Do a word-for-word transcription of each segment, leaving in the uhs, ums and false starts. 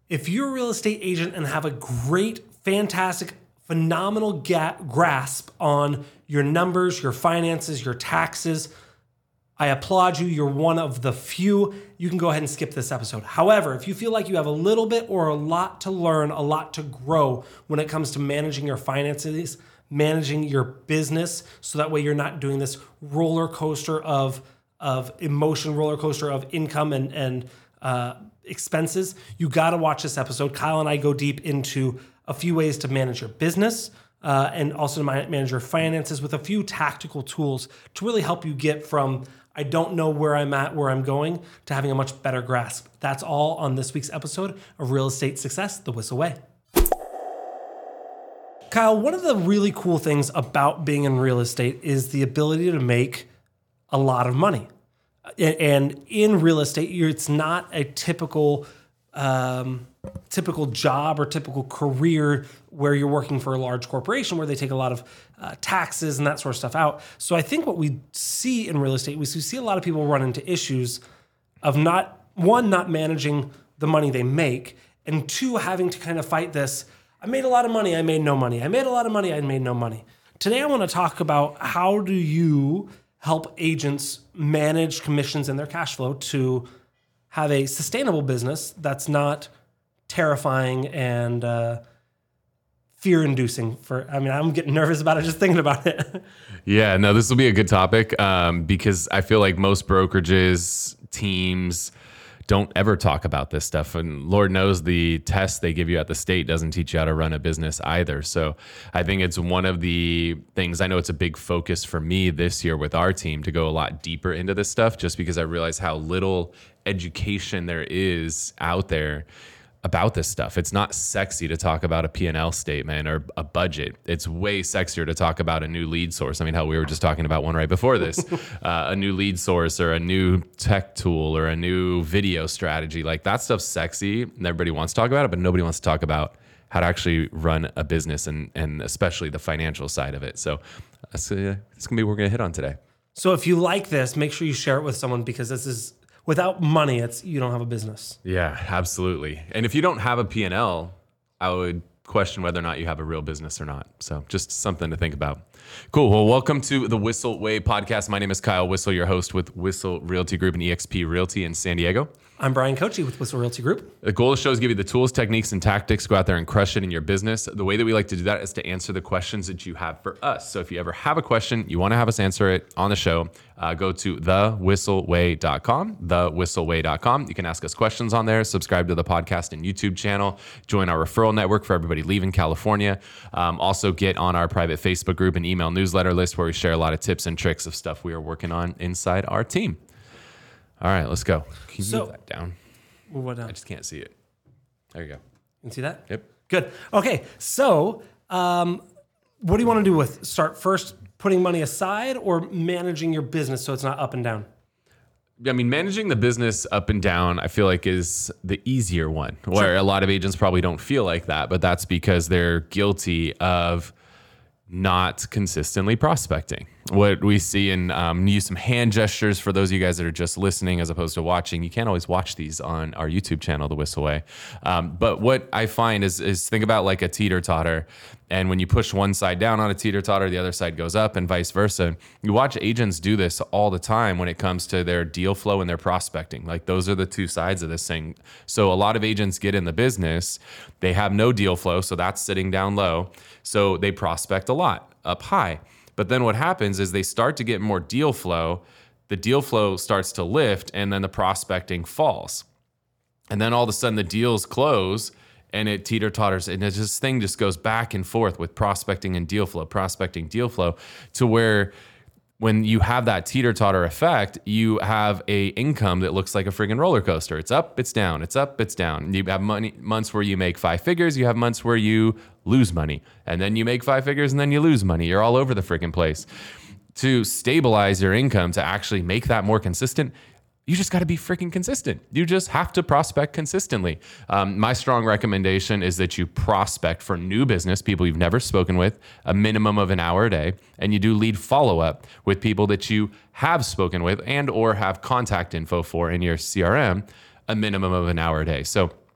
If you're a real estate agent and have a great, fantastic, phenomenal ga- grasp on your numbers, your finances, your taxes, I applaud you. You're one of the few. You can go ahead and skip this episode. However, if you feel like you have a little bit or a lot to learn, a lot to grow when it comes to managing your finances, managing your business, so that way you're not doing this roller coaster of, of emotion, roller coaster of income and, and uh, expenses, you got to watch this episode. Kyle and I go deep into a few ways to manage your business uh, and also to manage your finances with a few tactical tools to really help you get from I don't know where I'm at, where I'm going, to having a much better grasp. That's all on this week's episode of Real Estate Success, The Whissel Way. Kyle, one of the really cool things about being in real estate is the ability to make a lot of money. And in real estate, it's not a typical um, typical job or typical career where you're working for a large corporation where they take a lot of uh, taxes and that sort of stuff out. So I think what we see in real estate, we see a lot of people run into issues of not, one, not managing the money they make, and two, having to kind of fight this, I made a lot of money, I made no money. I made a lot of money, I made no money. Today I want to talk about how do you help agents manage commissions and their cash flow to have a sustainable business that's not terrifying and uh, fear-inducing. For I mean, I'm getting nervous about it just thinking about it. Yeah, no, this will be a good topic um, because I feel like most brokerages, teams don't ever talk about this stuff. And Lord knows the test they give you at the state doesn't teach you how to run a business either. So I think it's one of the things, I know it's a big focus for me this year with our team to go a lot deeper into this stuff, just because I realize how little education there is out there about this stuff. It's not sexy to talk about a P and L statement or a budget. It's way sexier to talk about a new lead source. I mean, hell, we were just talking about one right before this, uh, a new lead source or a new tech tool or a new video strategy. Like that stuff's sexy and everybody wants to talk about it, but nobody wants to talk about how to actually run a business and, and especially the financial side of it. So that's, uh, that's gonna be what we're gonna hit on today. So if you like this, make sure you share it with someone, because this is, without money, it's you don't have a business. Yeah, absolutely. And if you don't have a P and L, I would question whether or not you have a real business or not. So just something to think about. Cool. Well, welcome to the Whissel Way podcast. My name is Kyle Whissel, your host with Whissel Realty Group and E X P Realty in San Diego. I'm Brian Kochi with Whissel Realty Group. The goal of the show is to give you the tools, techniques, and tactics. Go out there and crush it in your business. The way that we like to do that is to answer the questions that you have for us. So if you ever have a question, you want to have us answer it on the show, uh, go to the whissel way dot com, the whissel way dot com. You can ask us questions on there, subscribe to the podcast and YouTube channel, join our referral network for everybody leaving California. Um, also get on our private Facebook group and email newsletter list where we share a lot of tips and tricks of stuff we are working on inside our team. All right, let's go. Can you So- move that down? Well, what down? I just can't see it. There you go. You can see that? Yep. Good. Okay, so um, what do you want to do with start first putting money aside or managing your business so it's not up and down? I mean, managing the business up and down, I feel like is the easier one, where sure. a lot of agents probably don't feel like that, but that's because they're guilty of not consistently prospecting. What we see in, um, use some hand gestures for those of you guys that are just listening as opposed to watching. You can't always watch these on our YouTube channel, The Whissel Way. Um, but what I find is, is think about like a teeter-totter. And when you push one side down on a teeter-totter, the other side goes up and vice versa. You watch agents do this all the time when it comes to their deal flow and their prospecting. Like those are the two sides of this thing. So a lot of agents get in the business, they have no deal flow, so that's sitting down low. So they prospect a lot up high. But then what happens is they start to get more deal flow, the deal flow starts to lift, and then the prospecting falls. And then all of a sudden the deals close and it teeter-totters, and it just thing just goes back and forth with prospecting and deal flow, prospecting, deal flow, to where when you have that teeter-totter effect, you have a income that looks like a friggin' roller coaster. It's up, it's down, it's up, it's down. You have money months where you make five figures, you have months where you lose money, and then you make five figures and then you lose money. You're all over the friggin' place. To stabilize your income, to actually make that more consistent, you just got to be freaking consistent. You just have to prospect consistently. Um, my strong recommendation is that you prospect for new business, people you've never spoken with, a minimum of an hour a day, and you do lead follow-up with people that you have spoken with and or have contact info for in your C R M, a minimum of an hour a day. So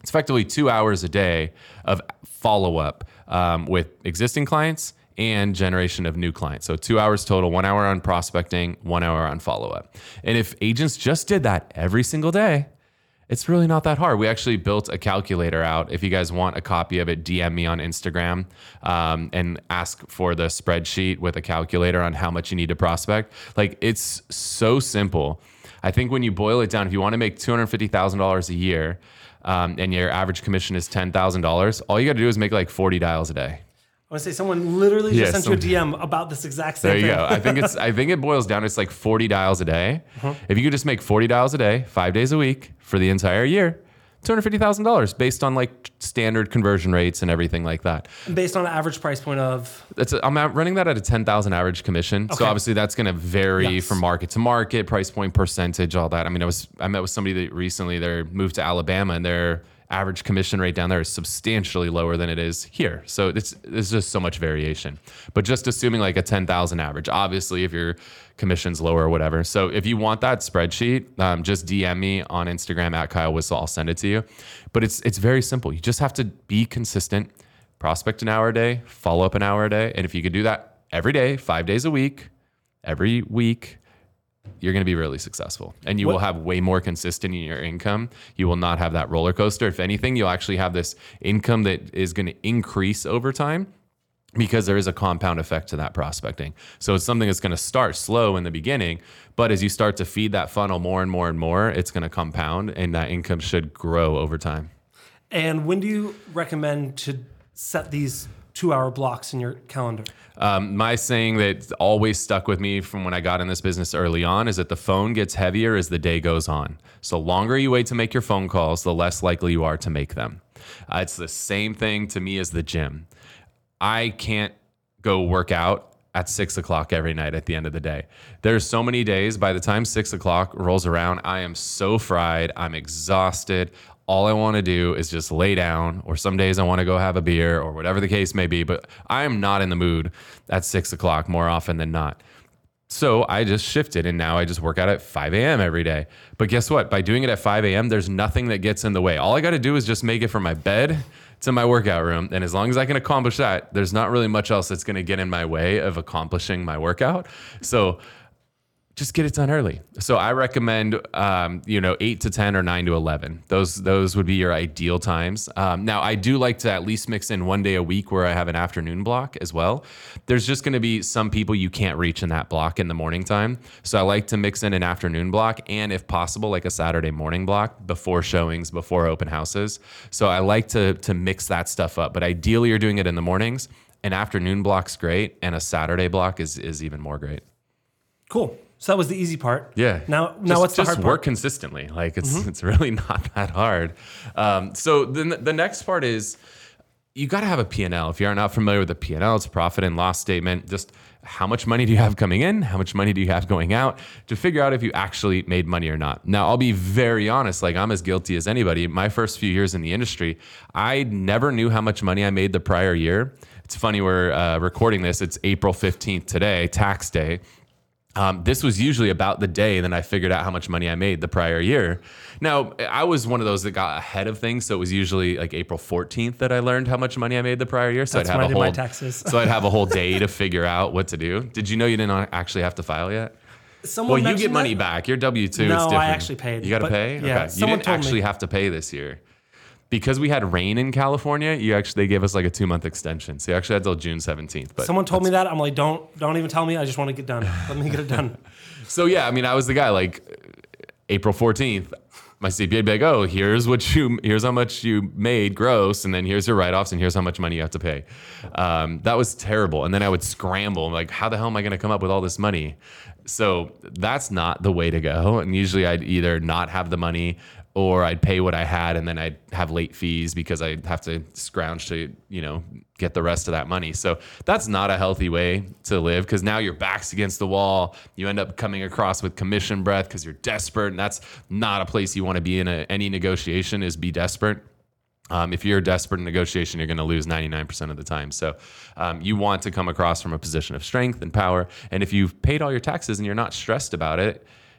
It's effectively two hours a day of follow-up um, with existing clients and generation of new clients. So two hours total, one hour on prospecting, one hour on follow-up. And if agents just did that every single day, it's really not that hard. We actually built a calculator out. If you guys want a copy of it, D M me on Instagram um, and ask for the spreadsheet with a calculator on how much you need to prospect. Like, it's so simple. I think when you boil it down, if you want to make two hundred fifty thousand dollars a year um, and your average commission is ten thousand dollars, all you got to do is make like forty dials a day. I want to say someone literally just Yeah, sent some- you a D M about this exact same There you thing. go. I think it's. I think it boils down to it's like forty dials a day. Uh-huh. If you could just make forty dials a day, five days a week for the entire year, two hundred fifty thousand dollars based on like standard conversion rates and everything like that. Based on an average price point of... That's a, I'm at- running that at a ten thousand average commission. So Okay. obviously that's going to vary Yes. from market to market, price point, percentage, all that. I mean, I was I met with somebody that recently they moved to Alabama and their average commission rate down there is substantially lower than it is here. So it's there's just so much variation. But just assuming like a ten thousand average, obviously if your commission's lower or whatever. So if you want that spreadsheet, um, just D M me on Instagram at Kyle Whistle. I'll send it to you. But it's it's very simple. You just have to be consistent, prospect an hour a day, follow up an hour a day. And if you could do that every day, five days a week, every week, you're going to be really successful, and you What- will have way more consistent in your income. You will not have that roller coaster. If anything, you'll actually have this income that is going to increase over time because there is a compound effect to that prospecting. So it's something that's going to start slow in the beginning, but as you start to feed that funnel more and more and more, it's going to compound, and that income should grow over time. And when do you recommend to set these two-hour blocks in your calendar? Um, my saying that always stuck with me from when I got in this business early on is that the phone gets heavier as the day goes on. So the longer you wait to make your phone calls, the less likely you are to make them. Uh, it's the same thing to me as the gym. I can't go work out at six o'clock every night at the end of the day. There's so many days by the time six o'clock rolls around, I am so fried. I'm exhausted. All I want to do is just lay down, or some days I want to go have a beer or whatever the case may be, but I am not in the mood at six o'clock more often than not. So I just shifted, and now I just work out at five a.m. every day. But guess what? By doing it at five a.m., there's nothing that gets in the way. All I got to do is just make it from my bed to my workout room. And as long as I can accomplish that, there's not really much else that's going to get in my way of accomplishing my workout. So just get it done early. So I recommend, um, you know, eight to ten or nine to eleven. Those those would be your ideal times. Um, now, I do like to at least mix in one day a week where I have an afternoon block as well. There's just going to be some people you can't reach in that block in the morning time. So I like to mix in an afternoon block and, if possible, like a Saturday morning block before showings, before open houses. So I like to to mix that stuff up. But ideally, you're doing it in the mornings. An afternoon block's great, and a Saturday block is is even more great. Cool. So that was the easy part. Yeah. Now, now just, what's the just hard work part? consistently. Like it's it's really not that hard. Um, so then the next part is you got to have a P and L. If you're not familiar with the P and L, it's a profit and loss statement. Just how much money do you have coming in? How much money do you have going out to figure out if you actually made money or not? Now, I'll be very honest. Like, I'm as guilty as anybody. My first few years in the industry, I never knew how much money I made the prior year. It's funny, we're uh, recording this. It's April fifteenth today, tax day. Um, this was usually about the day that I figured out how much money I made the prior year. Now, I was one of those that got ahead of things, so it was usually like April fourteenth that I learned how much money I made the prior year. So That's I'd when have I a did my whole taxes. so I'd have a whole day to figure out what to do. Did you know you didn't actually have to file yet? Someone Well, you mentioned get money that. back. Your W two No, is I different. actually paid, You got to but pay? yeah, Okay. You someone didn't told me. actually have to pay this year. Because we had rain in California, you actually they gave us like a two month extension. So you actually had till June seventeenth. But Someone told me that. I'm like, don't don't even tell me. I just want to get done. Let me get it done. So yeah, I mean, I was the guy like April fourteenth. My C P A would be like, oh, here's what you, here's how much you made gross, and then here's your write-offs, and here's how much money you have to pay. Um, that was terrible. And then I would scramble, like, how the hell am I going to come up with all this money? So that's not the way to go. And usually I'd either not have the money, or I'd pay what I had, and then I'd have late fees because I'd have to scrounge to, you know, get the rest of that money. So that's not a healthy way to live, because now your back's against the wall. You end up coming across with commission breath because you're desperate, and that's not a place you want to be in. A, any negotiation is be desperate. Um, if you're desperate in negotiation, you're going to lose ninety-nine percent of the time. So um, you want to come across from a position of strength and power. And if you've paid all your taxes and you're not stressed about it,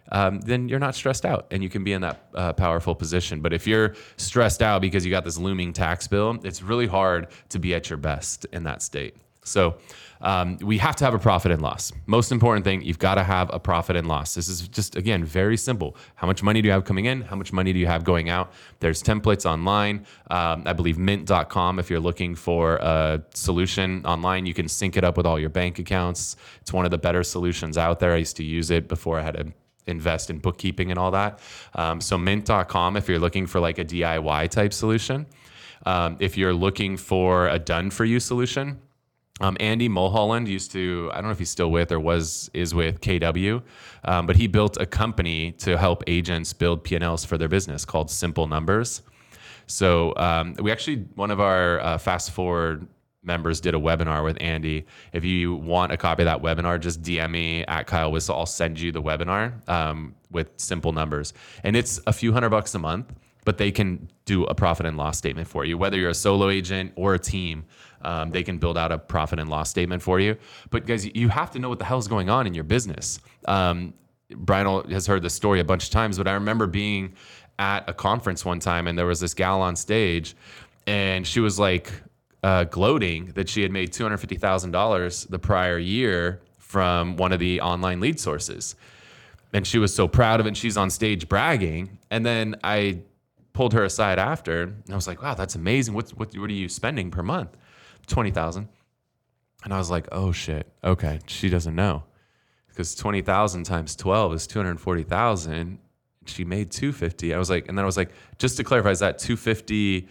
um, then you're not stressed out and you can be in that uh, powerful position. But if you're stressed out because you got this looming tax bill, it's really hard to be at your best in that state. So um, we have to have a profit and loss. Most important thing, you've got to have a profit and loss. This is just, again, very simple. How much money do you have coming in? How much money do you have going out? There's templates online. Um, I believe mint dot com, if you're looking for a solution online, you can sync it up with all your bank accounts. It's one of the better solutions out there. I used to use it before I had to invest in bookkeeping and all that. Um, so mint dot com, if you're looking for like a D I Y type solution. Um, if you're looking for a done for you solution, Um, Andy Mulholland used to, I don't know if he's still with or was, is with K W, um, but he built a company to help agents build P and Ls for their business called Simple Numbers. So um, we actually, one of our uh, Fast Forward members did a webinar with Andy. If you want a copy of that webinar, just D M me at Kyle Whistle. I'll send you the webinar um, with Simple Numbers. And it's a few hundred bucks a month, but they can do a profit and loss statement for you. Whether you're a solo agent or a team, um, they can build out a profit and loss statement for you. But guys, you have to know what the hell is going on in your business. Um, Brian has heard this story a bunch of times, but I remember being at a conference one time and there was this gal on stage and she was like uh, gloating that she had made two hundred fifty thousand dollars the prior year from one of the online lead sources. And she was so proud of it. And she's on stage bragging. And then I pulled her aside after and I was like, wow, that's amazing. What's, what, what are you spending per month? twenty thousand. And I was like, oh shit. Okay. She doesn't know because twenty thousand times twelve is two hundred forty thousand. She made two hundred fifty. I was like, and then I was like, just to clarify, is that two hundred fifty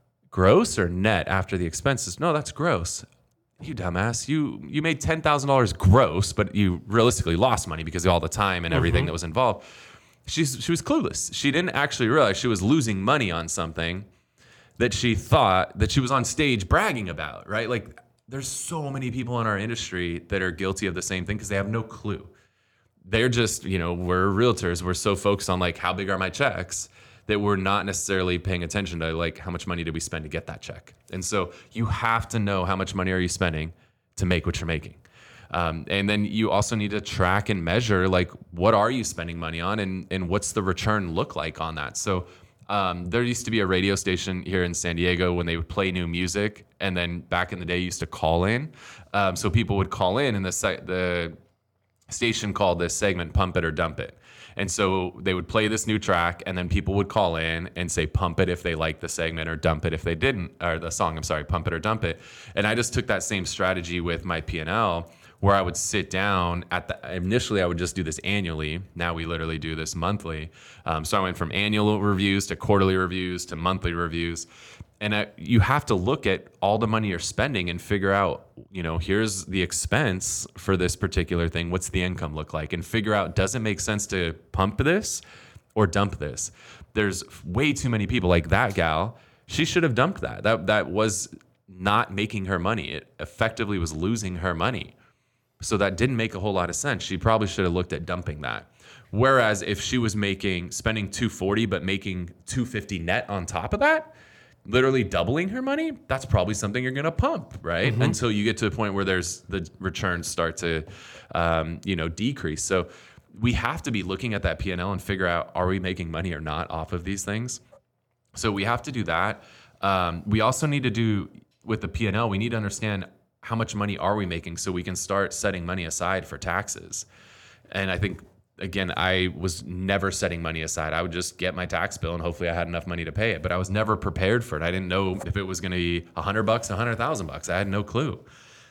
gross or net after the expenses? No, that's gross. You dumbass. You, you made ten thousand dollars gross, but you realistically lost money because of all the time and everything mm-hmm. that was involved. She's, she was clueless. She didn't actually realize she was losing money on something that she thought that she was on stage bragging about, right? Like there's so many people in our industry that are guilty of the same thing because they have no clue. They're just, you know, we're realtors. We're so focused on like, how big are my checks that we're not necessarily paying attention to like, how much money did we spend to get that check? And so you have to know how much money are you spending to make what you're making. Um, and then you also need to track and measure, like, what are you spending money on and, and what's the return look like on that? So um, there used to be a radio station here in San Diego when they would play new music. And then back in the day, you used to call in. Um, so people would call in and the, the station called this segment Pump It or Dump It. And so they would play this new track and then people would call in and say, pump it if they liked the segment or dump it if they didn't, or the song, I'm sorry, pump it or dump it. And I just took that same strategy with my P and L where I would sit down at the, initially I would just do this annually. Now we literally do this monthly. Um, so I went from annual reviews to quarterly reviews to monthly reviews. And I, you have to look at all the money you're spending and figure out, you know, here's the expense for this particular thing. What's the income look like? And figure out, does it make sense to pump this or dump this? There's way too many people like that gal. She should have dumped that. That, that was not making her money. It effectively was losing her money. So that didn't make a whole lot of sense. She probably should have looked at dumping that. Whereas if she was making, spending two hundred forty, but making two hundred fifty net on top of that, literally doubling her money, that's probably something you're going to pump, right? Mm-hmm. Until you get to the point where there's the returns start to, um, you know, decrease. So we have to be looking at that P and L and figure out, are we making money or not off of these things? So we have to do that. Um, we also need to do with the P and L, we need to understand how much money are we making so we can start setting money aside for taxes. And I think, again, I was never setting money aside. I would just get my tax bill and hopefully I had enough money to pay it, but I was never prepared for it. I didn't know if it was going to be a hundred bucks, a hundred thousand bucks. I had no clue.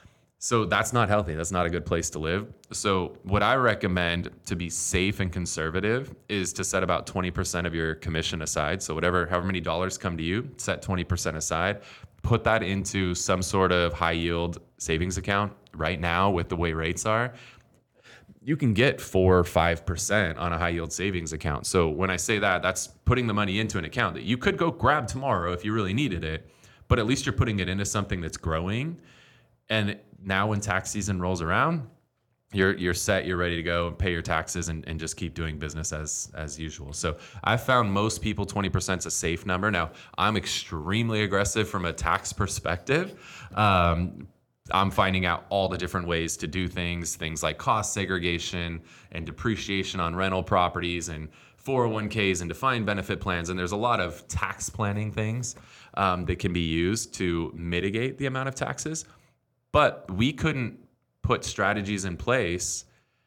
So that's not healthy. That's not a good place to live. So what I recommend to be safe and conservative is to set about twenty percent of your commission aside. So whatever, however many dollars come to you, set twenty percent aside, put that into some sort of high yield savings account. Right now with the way rates are, you can get four or five percent on a high yield savings account. So when I say that, that's putting the money into an account that you could go grab tomorrow if you really needed it, but at least you're putting it into something that's growing. And now when tax season rolls around, you're you're set, you're ready to go and pay your taxes and, and just keep doing business as as usual. So I found most people twenty percent is a safe number. Now, I'm extremely aggressive from a tax perspective. Um, I'm finding out all the different ways to do things, things like cost segregation and depreciation on rental properties and four oh one k's and defined benefit plans. And there's a lot of tax planning things um, that can be used to mitigate the amount of taxes. But we couldn't put strategies in place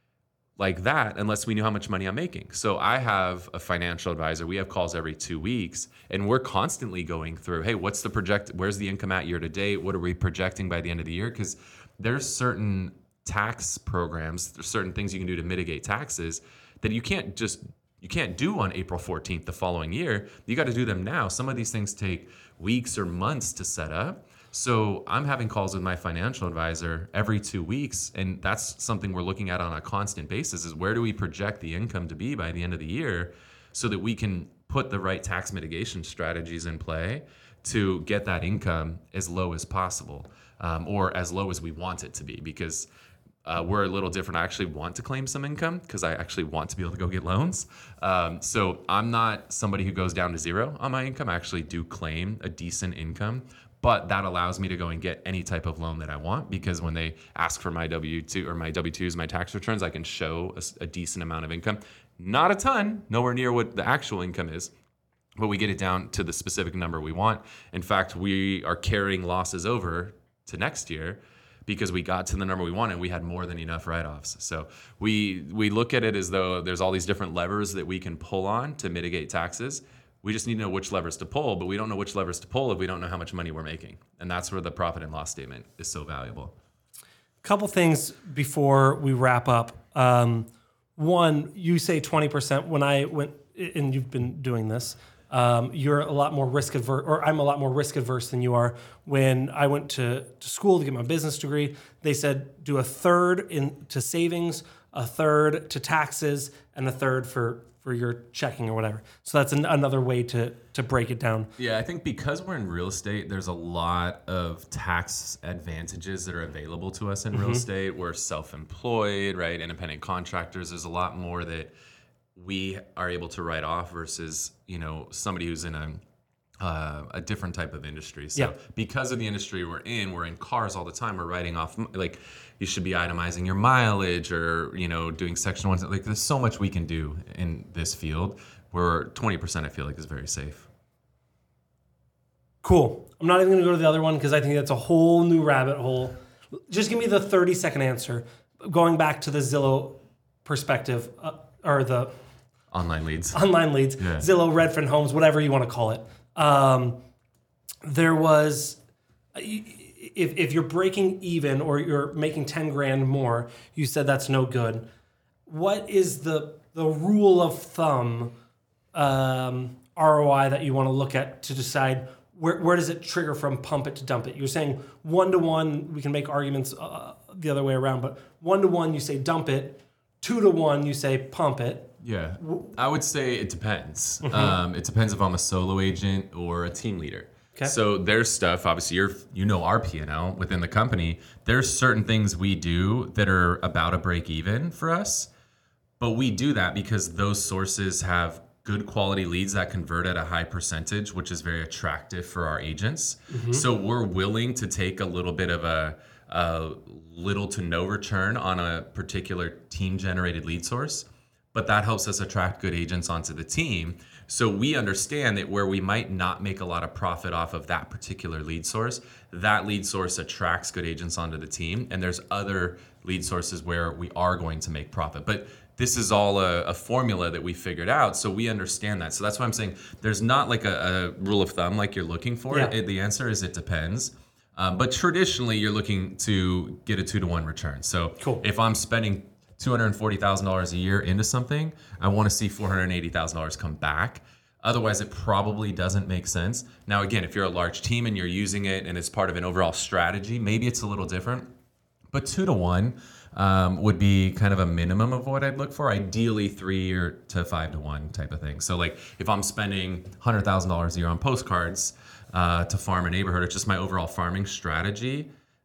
like that unless we knew how much money I'm making. So I have a financial advisor. We have calls every two weeks and we're constantly going through, hey, what's the project? Where's the income at year to date? What are we projecting by the end of the year? Because there's certain tax programs, there's certain things you can do to mitigate taxes that you can't just, you can't do on April fourteenth the following year. You got to do them now. Some of these things take weeks or months to set up. So I'm having calls with my financial advisor every two weeks, and that's something we're looking at on a constant basis is where do we project the income to be by the end of the year so that we can put the right tax mitigation strategies in play to get that income as low as possible um, or as low as we want it to be because uh, we're a little different. I actually want to claim some income because I actually want to be able to go get loans. Um, so I'm not somebody who goes down to zero on my income. I actually do claim a decent income. But that allows me to go and get any type of loan that I want because when they ask for my W two or my W twos, my tax returns, I can show a, a decent amount of income. Not a ton, nowhere near what the actual income is, but we get it down to the specific number we want. In fact, we are carrying losses over to next year because we got to the number we wanted. We had more than enough write-offs. So we we look at it as though there's all these different levers that we can pull on to mitigate taxes. We just need to know which levers to pull, but we don't know which levers to pull if we don't know how much money we're making. And that's where the profit and loss statement is so valuable. Couple things before we wrap up. Um, one, you say twenty percent. When I went, and you've been doing this, um, you're a lot more risk averse, or I'm a lot more risk adverse than you are. When I went to, to school to get my business degree, they said do a third in to savings, a third to taxes, and a third for for your checking or whatever. So that's an, another way to to break it down. Yeah, I think because we're in real estate, there's a lot of tax advantages that are available to us in mm-hmm. real estate. We're self-employed, right? Independent contractors. There's a lot more that we are able to write off versus, you know, somebody who's in a Uh, a different type of industry. So yeah. because of the industry we're in, we're in cars all the time. We're writing off, like you should be itemizing your mileage or, you know, doing section one. Like there's so much we can do in this field where twenty percent I feel like is very safe. Cool. I'm not even going to go to the other one because I think that's a whole new rabbit hole. Just give me the thirty second answer. Going back to the Zillow perspective uh, or the online leads, online leads, yeah. Zillow, Redfin Homes, whatever you want to call it. Um, there was, if, if you're breaking even or you're making ten grand more, you said that's no good. What is the, the rule of thumb, um, R O I that you want to look at to decide where, where does it trigger from pump it to dump it? You're saying one to one, we can make arguments uh, the other way around, but one to one, you say dump it. Two to one, you say pump it. Yeah, I would say it depends. Mm-hmm. Um, it depends if I'm a solo agent or a team leader. Okay. So there's stuff, obviously you're, you know our P and L within the company. There's certain things we do that are about a break even for us, but we do that because those sources have good quality leads that convert at a high percentage, which is very attractive for our agents. Mm-hmm. So we're willing to take a little bit of a, a little to no return on a particular team generated lead source. But that helps us attract good agents onto the team. So we understand that where we might not make a lot of profit off of that particular lead source, that lead source attracts good agents onto the team. And there's other lead sources where we are going to make profit. But this is all a, a formula that we figured out. So we understand that. So that's why I'm saying there's not like a, a rule of thumb like you're looking for. Yeah. It, the answer is it depends. Um, but traditionally, you're looking to get a two to one return. So cool. If I'm spending two hundred forty thousand dollars a year into something, I want to see four hundred eighty thousand dollars come back. Otherwise, it probably doesn't make sense. Now, again, if you're a large team and you're using it and it's part of an overall strategy, maybe it's a little different. But two to one um, would be kind of a minimum of what I'd look for. Ideally, three or to five to one type of thing. So, like if I'm spending one hundred thousand dollars a year on postcards uh, to farm a neighborhood, it's just my overall farming strategy.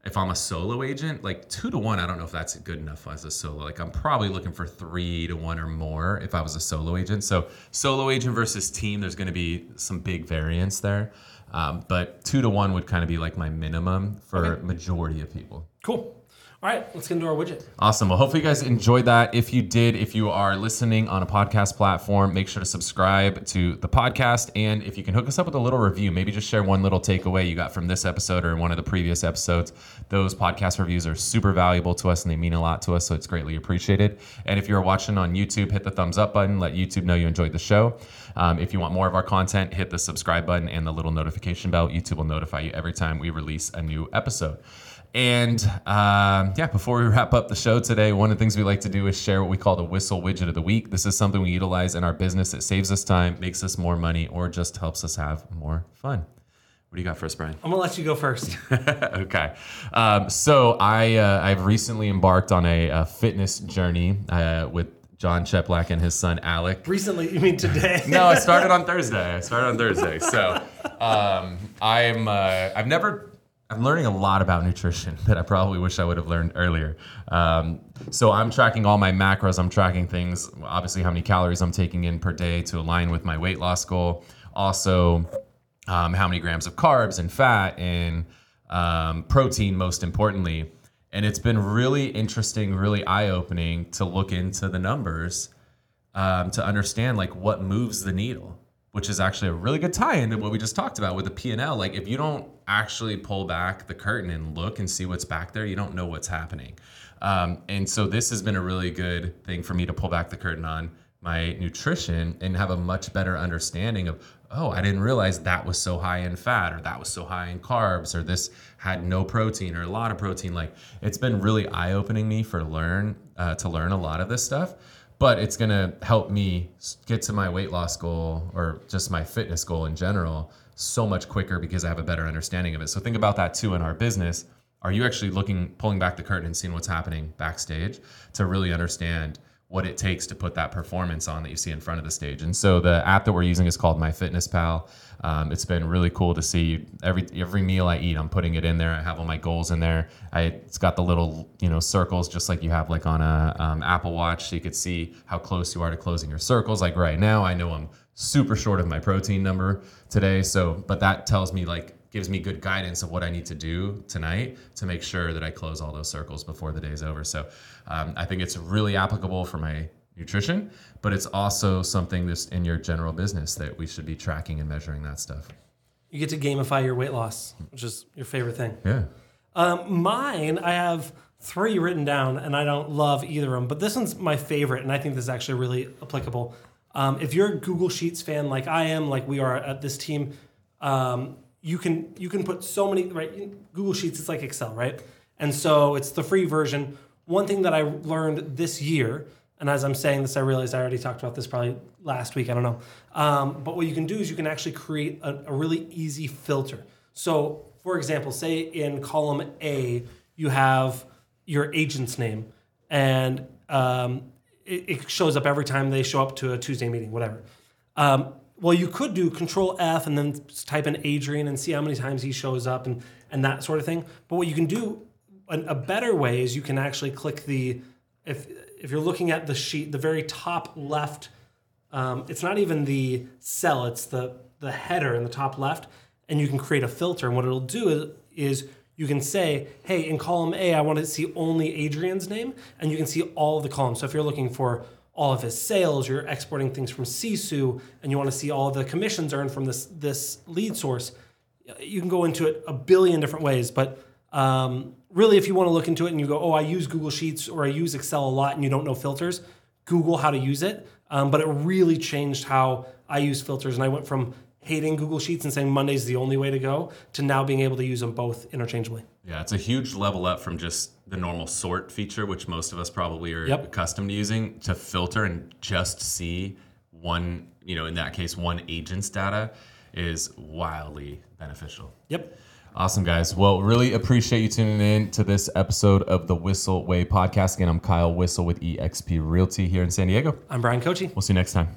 if I'm a solo agent, like two to one, I don't know if that's good enough as a solo. Like I'm probably looking for three to one or more if I was a solo agent. So solo agent versus team, there's going to be some big variance there. Um, but two to one would kind of be like my minimum for Okay. majority of people. Cool. All right, let's get into our widget. Awesome. Well, hopefully you guys enjoyed that. If you did, if you are listening on a podcast platform, make sure to subscribe to the podcast. And if you can hook us up with a little review, maybe just share one little takeaway you got from this episode or one of the previous episodes. Those podcast reviews are super valuable to us and they mean a lot to us. So it's greatly appreciated. And if you're watching on YouTube, hit the thumbs up button. Let YouTube know you enjoyed the show. Um, if you want more of our content, hit the subscribe button and the little notification bell. YouTube will notify you every time we release a new episode. And um, yeah, before we wrap up the show today, one of the things we like to do is share what we call the Whistle Widget of the Week. This is something we utilize in our business. It saves us time, makes us more money, or just helps us have more fun. What do you got for us, Brian? I'm gonna let you go first. Okay. Um, so I, uh, I've recently embarked on a, a fitness journey uh, with John Cheplack and his son, Alec. Recently, you mean today? No, I started on Thursday. I started on Thursday. So um, I'm, uh, I've never... I'm learning a lot about nutrition that I probably wish I would have learned earlier. Um, so I'm tracking all my macros. I'm tracking things, obviously how many calories I'm taking in per day to align with my weight loss goal. Also, um, how many grams of carbs and fat and um, protein, most importantly. And it's been really interesting, really eye-opening to look into the numbers um, to understand like what moves the needle, which is actually a really good tie-in to what we just talked about with the P and L. Like if you don't actually pull back the curtain and look and see what's back there, you don't know what's happening. Um, and so this has been a really good thing for me to pull back the curtain on my nutrition and have a much better understanding of, oh, I didn't realize that was so high in fat or that was so high in carbs or this had no protein or a lot of protein. Like it's been really eye-opening me for learn uh, to learn a lot of this stuff. But it's going to help me get to my weight loss goal or just my fitness goal in general so much quicker because I have a better understanding of it. So think about that too in our business. Are you actually looking, pulling back the curtain and seeing what's happening backstage to really understand what it takes to put that performance on that you see in front of the stage? And so the app that we're using is called MyFitnessPal. Um, it's been really cool to see every every meal I eat, I'm putting it in there. I have all my goals in there. I, it's got the little you know circles just like you have like on a um, Apple Watch, so you could see how close you are to closing your circles. Like right now, I know I'm super short of my protein number today. So, but that tells me like gives me good guidance of what I need to do tonight to make sure that I close all those circles before the day's over. So um, I think it's really applicable for my nutrition, but it's also something that's in your general business that we should be tracking and measuring that stuff. You get to gamify your weight loss, which is your favorite thing. Yeah. Um, mine, I have three written down, and I don't love either of them, but this one's my favorite, and I think this is actually really applicable. Um, if you're a Google Sheets fan like I am, like we are at this team, um, you can you can put so many, right? Google Sheets, it's like Excel, right? And so it's the free version. One thing that I learned this year, and as I'm saying this, I realized I already talked about this probably last week, I don't know. Um, but what you can do is you can actually create a, a really easy filter. So for example, say in column A, you have your agent's name, and um, it, it shows up every time they show up to a Tuesday meeting, whatever. Um, well, you could do Control F and then type in Adrian and see how many times he shows up and, and that sort of thing. But what you can do, a, a better way is you can actually click the, if if you're looking at the sheet, the very top left, um, it's not even the cell, it's the, the header in the top left, and you can create a filter. And what it'll do is, is you can say, hey, in column A, I want to see only Adrian's name, and you can see all of the columns. So if you're looking for all of his sales, you're exporting things from Sisu, and you want to see all of the commissions earned from this this lead source, you can go into it a billion different ways. But um, really, if you want to look into it and you go, oh, I use Google Sheets or I use Excel a lot and you don't know filters, Google how to use it. Um, but it really changed how I use filters. And I went from hating Google Sheets and saying Monday's the only way to go to now being able to use them both interchangeably. Yeah, it's a huge level up from just the normal sort feature, which most of us probably are Yep. accustomed to using, to filter and just see one, you know, in that case, one agent's data is wildly beneficial. Yep. Awesome, guys. Well, really appreciate you tuning in to this episode of the Whistle Way podcast. Again, I'm Kyle Whistle with E X P Realty here in San Diego. I'm Brian Kochi. We'll see you next time.